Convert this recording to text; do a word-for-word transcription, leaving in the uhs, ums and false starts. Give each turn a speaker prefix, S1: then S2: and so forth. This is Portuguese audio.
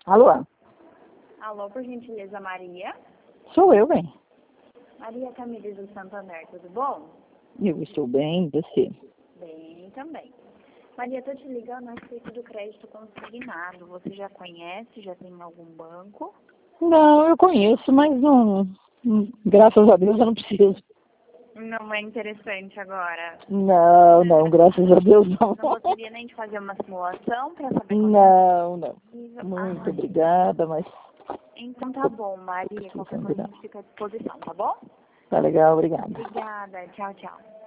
S1: Alô?
S2: Alô, por gentileza, Maria.
S1: Sou eu, bem.
S2: Maria Camille do Santander, tudo bom?
S1: Eu estou bem, e você?
S2: Bem, também. Maria, tô te ligando a respeito do crédito consignado. Você já conhece? Já tem em algum banco?
S1: Não, eu conheço, mas não... hum, Graças a Deus eu não preciso.
S2: Não é interessante agora.
S1: Não, não, graças a Deus não.
S2: Não gostaria nem de fazer uma simulação para saber quanto
S1: Não, não.
S2: é possível?
S1: Muito
S2: Ah,
S1: obrigada, mas
S2: então tá bom, Maria. Qualquer coisa a gente fica à disposição, tá bom?
S1: tá legal, obrigada.
S2: Obrigada. Tchau, tchau.